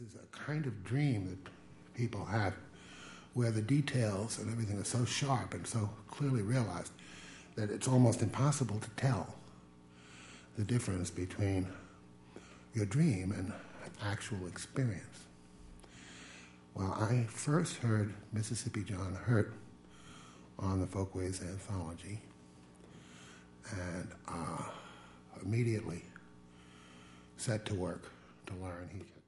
is a kind of dream that people have where the details and everything are so sharp and so clearly realized that it's almost impossible to tell the difference between your dream and actual experience. Well, I first heard Mississippi John Hurt on the Folkways Anthology, and immediately set to work to learn.